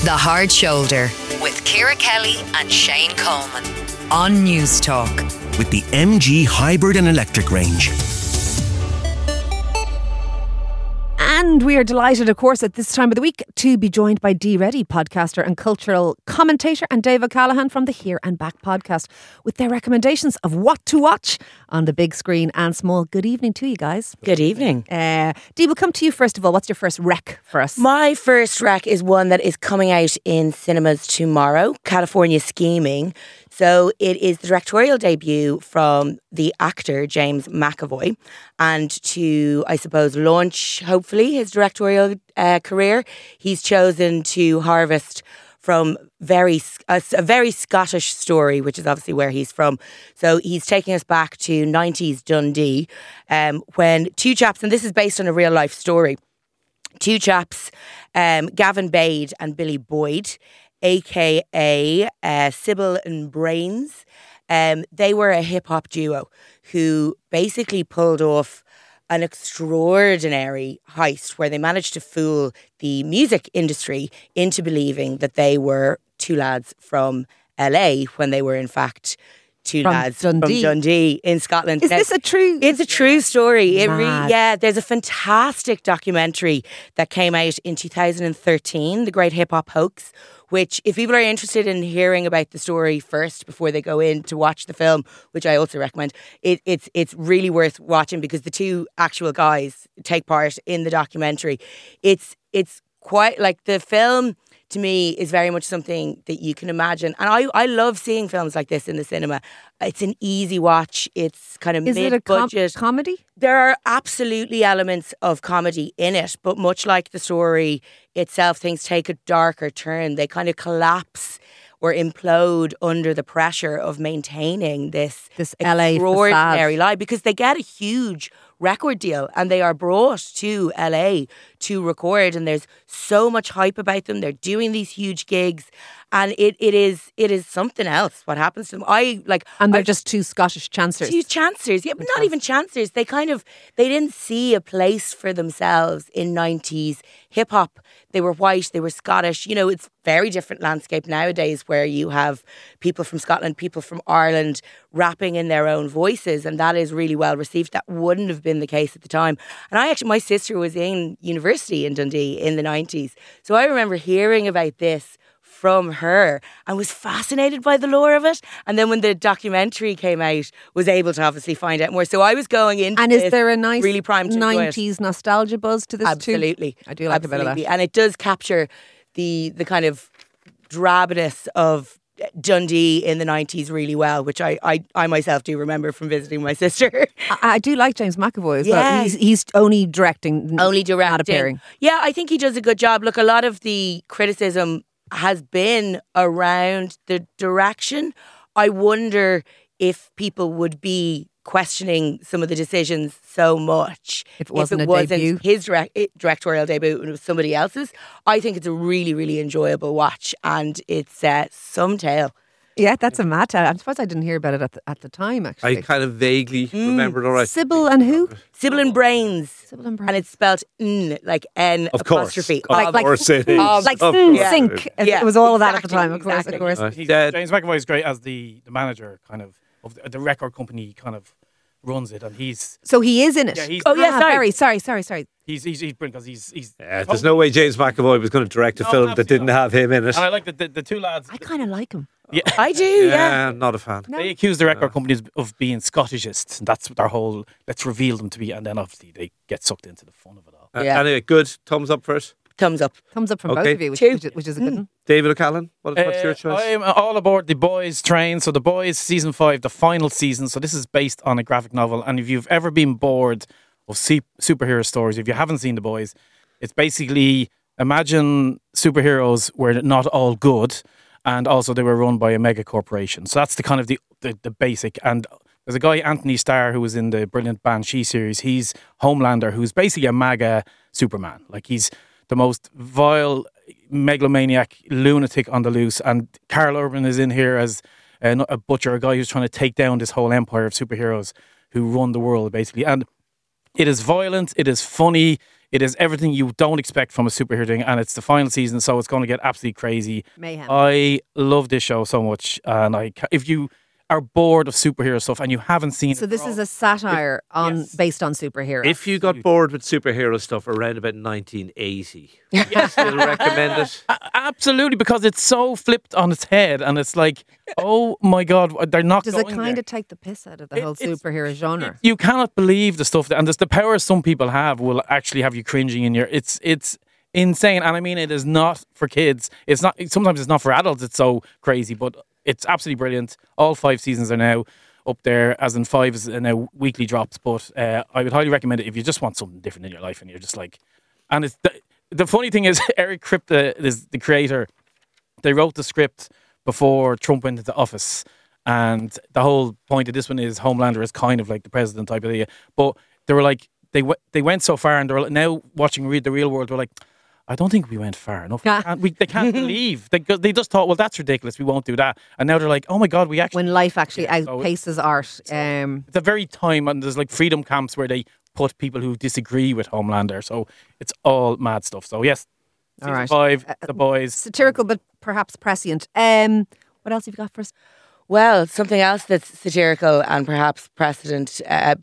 The Hard Shoulder with Ciara Kelly and Shane Coleman on News Talk. With the MG hybrid and electric range. And we are delighted, of course, at this time of the week to be joined by Dee Reddy, podcaster and cultural commentator, and Dave O'Callaghan from the Here and Back podcast with their recommendations of what to watch on the big screen and small. Good evening to you guys. Good evening. Dee, we'll come to you first of all. What's your first rec for us? My first rec is one that is coming out in cinemas tomorrow, California Scheming. So it is the directorial debut from the actor James McAvoy, and to, I suppose, launch, hopefully, his directorial career, he's chosen to harvest from a very Scottish story, which is obviously where he's from. So he's taking us back to 90s Dundee, when two chaps, and this is based on a real life story, two chaps, Gavin Bade and Billy Boyd, aka Sybil and Brains. They were a hip-hop duo who basically pulled off an extraordinary heist where they managed to fool the music industry into believing that they were two lads from LA when they were in fact two lads from Dundee in Scotland. Is this a true? It's a true story. There's a fantastic documentary that came out in 2013, The Great Hip Hop Hoax, which, if people are interested in hearing about the story first before they go in to watch the film, which I also recommend, it's really worth watching because the two actual guys take part in the documentary. It's quite like the film. To me, is very much something that you can imagine. And I love seeing films like this in the cinema. It's an easy watch. It's kind of mid-budget. Is it a comedy? There are absolutely elements of comedy in it, but much like the story itself, things take a darker turn. They kind of collapse or implode under the pressure of maintaining this LA extraordinary life, because they get a huge record deal and they are brought to LA to record, and there's so much hype about them. They're doing these huge gigs, and it is something else what happens to them. And they're just two Scottish chancers. Two chancers, yeah, but not even chancers. They didn't see a place for themselves in 90s hip hop. They were white, they were Scottish. You know, it's very different landscape nowadays where you have people from Scotland, people from Ireland rapping in their own voices, and that is really well received. That wouldn't have been the case at the time. And my sister was in university in Dundee in the 90s. So I remember hearing about this from her and was fascinated by the lore of it. And then when the documentary came out, was able to obviously find out more. So I was going into and is there a nice really primed to 90s nostalgia buzz to this Absolutely. too? I do like a bit of that. And it does capture the kind of drabness of Dundee in the 90s really well, which I myself do remember from visiting my sister. I do like James McAvoy as well. He's only directing, not appearing. Yeah, I think he does a good job. Look, a lot of the criticism has been around the direction. I wonder if people would be questioning some of the decisions so much if it wasn't debut. His directorial debut and it was somebody else's. I think it's a really, really enjoyable watch, and it's some tale. Yeah, that's a mad tale. I'm surprised I didn't hear about it at the time, actually. I kind of vaguely remember it all right. Sybil and who? Sybil and Brains. Sybil and Brains. And it's spelled N, like N of apostrophe. Course. Of course it is. Like Sink. Yeah, it was all of that at the time, of course. James McAvoy is great as the manager, kind of the record company, kind of runs it, and he's... So he is in it? Yeah, sorry. He's brilliant because he's there's no way James McAvoy was going to direct a film that didn't have him in it. And I like the two lads. I kind of like him. Yeah, I do. Yeah, not a fan. No. They accuse the record companies of being Scottishist, and that's their whole. Let's reveal them to be, and then obviously they get sucked into the fun of it all. Anyway, good. Thumbs up for it. Thumbs up. Thumbs up from both of you, which is a good one. David O'Callaghan, what's your choice? I'm all aboard The Boys train. So The Boys season 5, the final season. So this is based on a graphic novel, and if you've ever been bored of superhero stories, if you haven't seen The Boys, it's basically, imagine superheroes were not all good, and also they were run by a mega corporation. So that's the kind of the basic. And there's a guy, Anthony Starr, who was in the brilliant Banshee series. He's Homelander, who's basically a MAGA Superman. Like, he's the most vile, megalomaniac lunatic on the loose. And Karl Urban is in here as a butcher, a guy who's trying to take down this whole empire of superheroes who run the world, basically. And it is violent, it is funny, It is everything you don't expect from a superhero thing, and it's the final season, so it's going to get absolutely crazy. Mayhem. I love this show so much, and if you are bored of superhero stuff and you haven't seen it, So this is a satire based on superheroes. If you got bored with superhero stuff around about 1980, I still recommend it. Absolutely, because it's so flipped on its head, and it's like, oh my God, they're not Does going it kind there. of take the piss out of the whole superhero genre? You cannot believe the stuff and the power some people have will actually have you cringing in your. It's insane, and I mean, it is not for kids. It's not. Sometimes it's not for adults. It's so crazy, but it's absolutely brilliant. All 5 seasons are now up there, as in 5 is now weekly drops. But I would highly recommend it if you just want something different in your life, and you're just like, and it's the funny thing is Eric Kripke is the creator. They wrote the script before Trump went into office. And the whole point of this one is Homelander is kind of like the president type of idea. But they were like, they went so far, and they're like, now watching Read the Real World, they're like, I don't think we went far enough. They can't believe. They just thought, well, that's ridiculous. We won't do that. And now they're like, oh my God, we actually. When life actually outpaces art. It's a very time, and there's like freedom camps where they put people who disagree with Homelander. So it's all mad stuff. So yes, All right. 5, The Boys. Satirical, but perhaps prescient. What else have you got for us? Well, something else that's satirical and perhaps prescient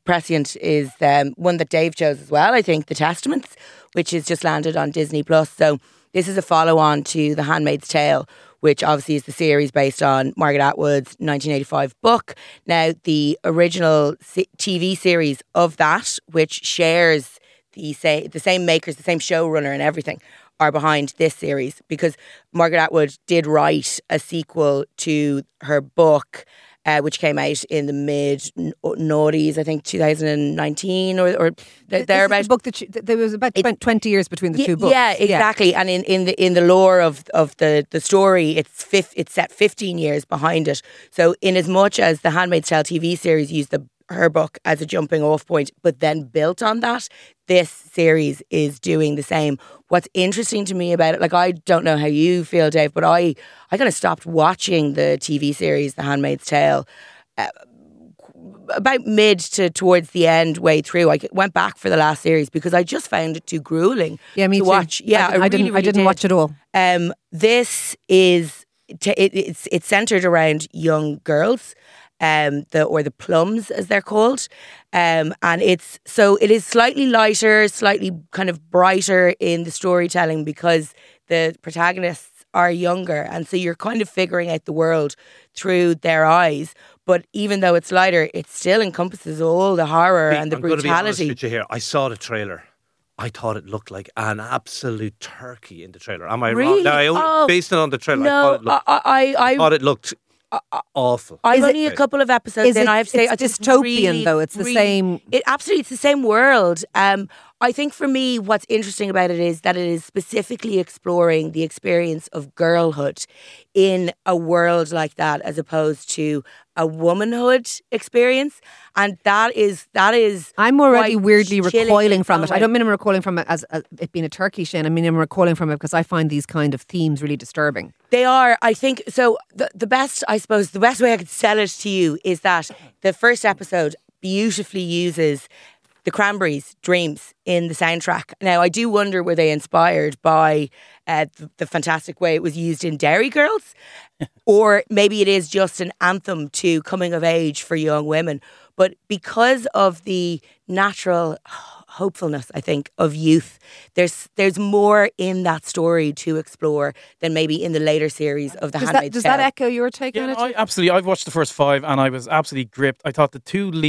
is one that Dave chose as well, I think, The Testaments, which has just landed on Disney+. So this is a follow-on to The Handmaid's Tale, which obviously is the series based on Margaret Atwood's 1985 book. Now, the original TV series of that, which shares the same makers, the same showrunner and everything, are behind this series, because Margaret Atwood did write a sequel to her book, which came out in the mid-noughties, I think 2019 or thereabout. This is the book that there was about 20 years between the two books. Yeah, exactly. And in the lore of the story, it's set 15 years behind it. So in as much as the Handmaid's Tale TV series used her book as a jumping off point, but then built on that, this series is doing the same. What's interesting to me about it, like, I don't know how you feel, Dave, but I kind of stopped watching the TV series The Handmaid's Tale about mid to towards the end way through. I went back for the last series because I just found it too grueling to too. watch. Yeah, I didn't watch it all. This is it's centered around young girls. The Plums, as they're called, and it is slightly lighter, slightly kind of brighter in the storytelling because the protagonists are younger, and so you're kind of figuring out the world through their eyes. But even though it's lighter, it still encompasses all the horror and the brutality. I'm going to be honest with you here. I saw the trailer. I thought it looked like an absolute turkey in the trailer. Am I really? wrong? No, based on the trailer, no, I thought it looked awful. I'm only a couple of episodes in. I have to say, it's dystopian, though. It's the same. It's the same world. I think for me, what's interesting about it is that it is specifically exploring the experience of girlhood in a world like that, as opposed to a womanhood experience, and that is. I'm already weirdly recoiling from it. I I don't mean I'm recoiling from it as it being a turkey, Shane. I mean I'm recoiling from it because I find these kind of themes really disturbing. They are, I think. So the best way I could sell it to you is that the first episode beautifully uses the Cranberries' Dreams in the soundtrack. Now, I do wonder, were they inspired by the fantastic way it was used in Derry Girls? Or maybe it is just an anthem to coming of age for young women. But because of the natural hopefulness, I think, of youth, there's more in that story to explore than maybe in the later series of The Handmaid's Tale. Does that echo your take on it? Absolutely. I've watched the first 5 and I was absolutely gripped. I thought the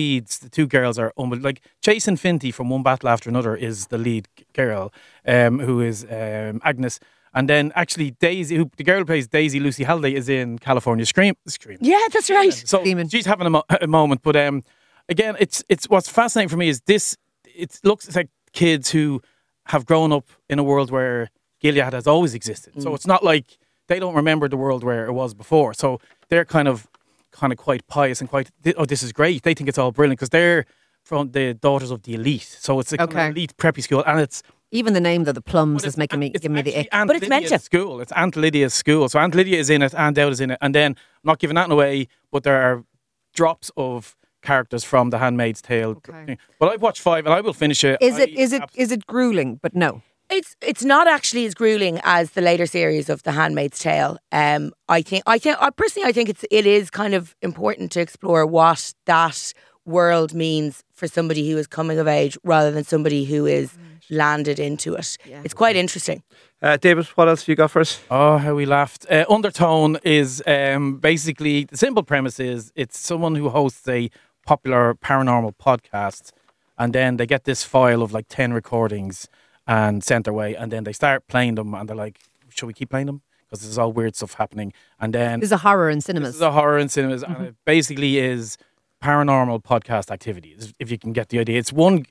two girls are unbelievable. Like, Jason Finty from One Battle After Another is the lead girl, who is Agnes. And then actually Daisy, the girl who plays Daisy, Lucy Halliday, is in California Scream. Yeah, that's right. So she's having a moment. But again, it's what's fascinating for me is this. It looks like kids who have grown up in a world where Gilead has always existed. So it's not like they don't remember the world where it was before. So they're kind of quite pious and quite, oh, this is great. They think it's all brilliant because they're from the Daughters of the Elite. So it's a kind of elite preppy school, and it's even the name, though, the Plums, is giving me the ick. But it's meant to. School. It's Aunt Lydia's school. So Aunt Lydia is in it, Aunt Dowd is in it, and then I'm not giving that away, but there are drops of characters from The Handmaid's Tale. Okay. But I've watched 5 and I will finish it. Is it grueling? But no. It's not actually as grueling as the later series of The Handmaid's Tale. I personally think it is kind of important to explore what that world means for somebody who is coming of age rather than somebody who is landed into it. Yeah. It's quite interesting. David, what else have you got for us? Oh, how we laughed. Undertone is basically, the simple premise is it's someone who hosts a popular paranormal podcast, and then they get this file of like 10 recordings and sent their way, and then they start playing them, and they're like, should we keep playing them? Because there's all weird stuff happening. And then This is a horror in cinemas. This is a horror in cinemas, and it basically is paranormal podcast activities, if you can get the idea. It's one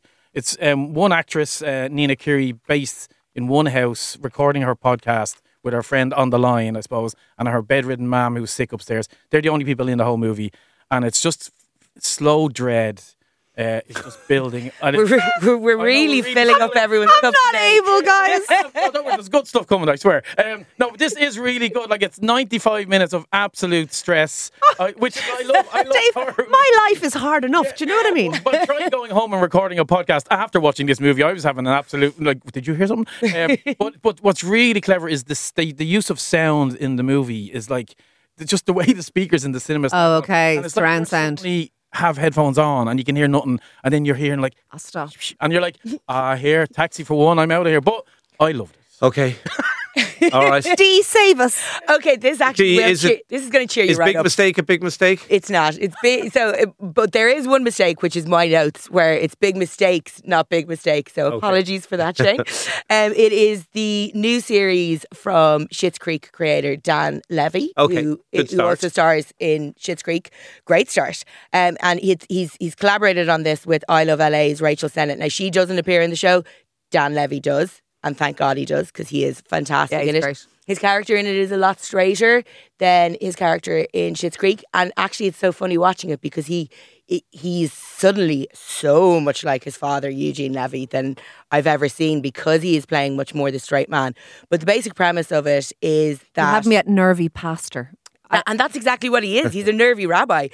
actress, Nina Kiri, based in one house, recording her podcast with her friend on the line, I suppose, and her bedridden mum who's sick upstairs. They're the only people in the whole movie, and it's just slow dread. It's just building. And We're really filling up everyone's cup Not today. able, guys. No, don't worry, there's good stuff coming, I swear. No, but this is really good. Like, it's 95 minutes of absolute stress, which I love. Dave, horror. my life is hard enough. Do you know what I mean? But try going home and recording a podcast after watching this movie. I was having an absolute, like, did you hear something? But what's really clever is the use of sound in the movie is like just the way the speakers in the cinema. Oh, okay. And it's Surround like sound. suddenly have headphones on and you can hear nothing, and then you're hearing like, I'll stop. and you're like, here, taxi for one, I'm out of here. But I loved it. Okay. All right. D, save us. Okay, this actually this is going to cheer you Is right big up. mistake a big mistake? It's not. It's big. But there is one mistake, which is my notes, where it's big mistakes, not big mistakes. So apologies for that, Shane. It is the new series from Schitt's Creek creator Dan Levy, who also stars in Schitt's Creek. Great start. And he's collaborated on this with I Love LA's Rachel Sennett. Now, she doesn't appear in the show. Dan Levy does. And thank God he does, because he is fantastic in it. Great. His character in it is a lot straighter than his character in Schitt's Creek. And actually, it's so funny watching it because he's suddenly so much like his father, Eugene Levy, than I've ever seen, because he is playing much more the straight man. But the basic premise of it is that... You have me at nervy pastor. And that's exactly what he is. He's a nervy rabbi.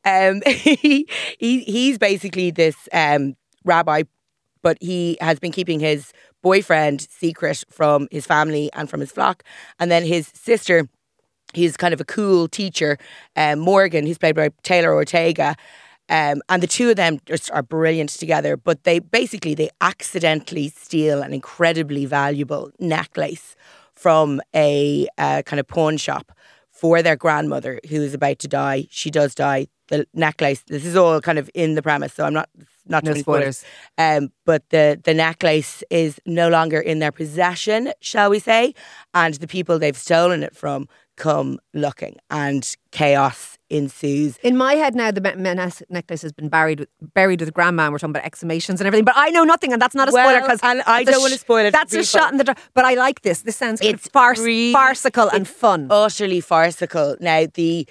He's basically this rabbi, but he has been keeping his boyfriend secret from his family and from his flock. And then his sister, he's kind of a cool teacher, Morgan, who's played by Taylor Ortega. And the two of them just are brilliant together. But they accidentally steal an incredibly valuable necklace from a kind of pawn shop for their grandmother, who is about to die. She does die. The necklace, this is all kind of in the premise, so I'm not No too many spoilers. But the necklace is no longer in their possession, shall we say, and the people they've stolen it from come looking, and chaos ensues. In my head now, the necklace has been buried with grandma. We're talking about exhumations and everything, but I know nothing, and that's not a spoiler, because and I don't want to spoil it. That's a shot in the dark. But I like this. This sounds kind of farcical and fun. Utterly farcical. Now the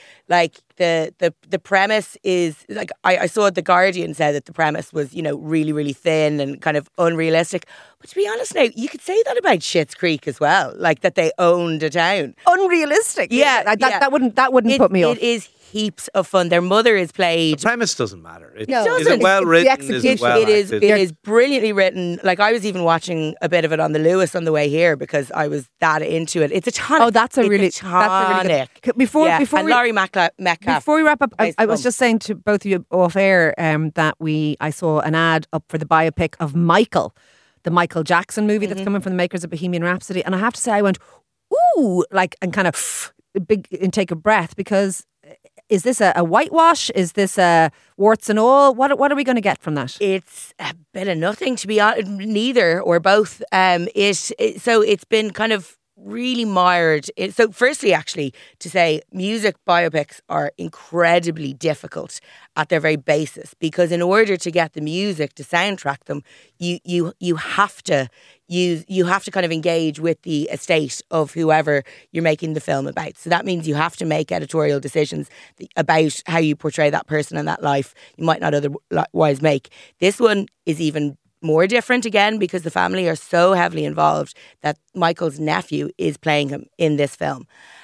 premise is like I saw The Guardian said that the premise was, you know, really, really thin and kind of unrealistic. But to be honest, now you could say that about Schitt's Creek as well, like that they owned a town. Unrealistic. Yeah, that wouldn't put me off. It is heaps of fun. Their mother is played. The premise doesn't matter. Is doesn't. it well It's the written? Is execution. it well acted? It is brilliantly written. Like, I was even watching a bit of it on the Lewis on the way here because I was that into it. It's a tonic. Oh, that's a really tonic. good. Before and we Laurie Metcalf. Before we wrap up, I was fun. just saying to both of you off air that I saw an ad up for the biopic of Michael, the Michael Jackson movie that's coming from the makers of Bohemian Rhapsody, and I have to say I went ooh, like, and kind of a big intake of breath, because is this a whitewash? Is this a warts and all? What are we going to get from that? It's a bit of nothing, to be honest. Neither or both. So it's been kind of really mired. So firstly, actually, to say music biopics are incredibly difficult at their very basis, because in order to get the music to soundtrack them, you have to kind of engage with the estate of whoever you're making the film about. So that means you have to make editorial decisions about how you portray that person and that life you might not otherwise make. This one is even more different again, because the family are so heavily involved that Michael's nephew is playing him in this film.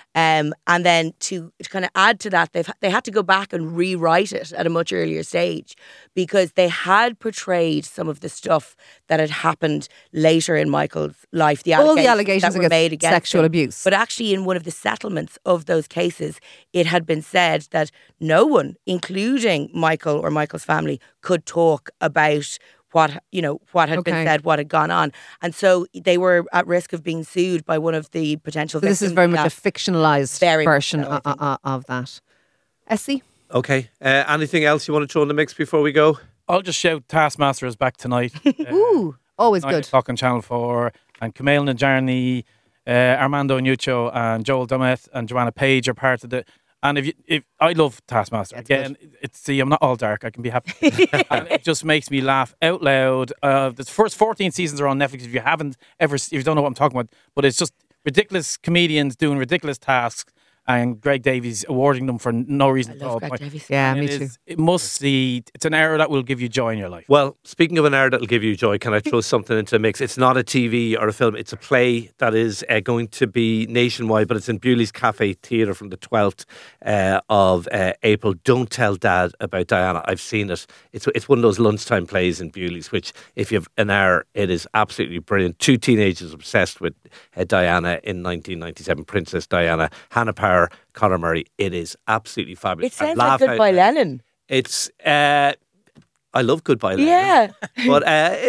And then to kind of add to that, they had to go back and rewrite it at a much earlier stage because they had portrayed some of the stuff that had happened later in Michael's life. All the allegations that were made against sexual him. abuse. But actually, in one of the settlements of those cases, it had been said that no one, including Michael or Michael's family, could talk about what had been said, what had gone on. And so they were at risk of being sued by one of the potential victims. This is very much a fictionalised version so, of that. Essie? Okay. Anything else you want to throw in the mix before we go? I'll just shout Taskmaster is back tonight. Ooh, always 9 good. o'clock on Channel 4. And Kumail Nanjiani, Armando Iannuccio and Joel Dommett and Joanna Page are part of it. And if I love Taskmaster. Again, I'm not all dark. I can be happy. And it just makes me laugh out loud. The first 14 seasons are on Netflix. If you don't know what I'm talking about, but it's just ridiculous comedians doing ridiculous tasks. And Greg Davies awarding them for no reason at all. Greg Davies. Yeah, and me too. It's an hour that will give you joy in your life. Well, speaking of an hour that'll give you joy, can I throw something into the mix? It's not a TV or a film. It's a play that is going to be nationwide, but it's in Bewley's Cafe Theatre from the 12th of April. Don't Tell Dad About Diana. I've seen it. It's one of those lunchtime plays in Bewley's, which if you have an hour, it is absolutely brilliant. 2 teenagers obsessed with Diana in 1997, Princess Diana, Hannah Power, Conor Murray. It is absolutely fabulous. It sounds like Goodbye Lenin. It's I love Goodbye Lenin. Yeah. But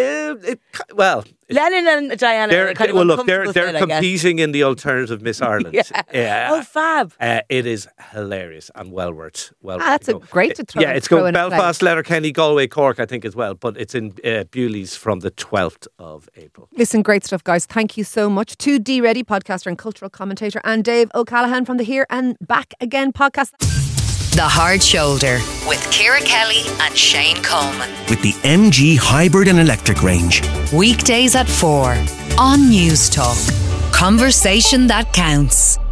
Lennon and Diana they're they're competing in the alternative Miss Ireland. Yeah. Oh, fab. It is hilarious and well worth. That's a great to throw. Yeah, it's going Belfast, Letterkenny, Galway, Cork, I think as well. But it's in Bewley's from the 12th of April. Listen, great stuff, guys. Thank you so much to D Reddy, podcaster and cultural commentator, and Dave O'Callaghan from the Here and Back Again podcast. The Hard Shoulder with Ciara Kelly and Shane Coleman. With the MG Hybrid and Electric range. Weekdays at 4 on News Talk. Conversation that counts.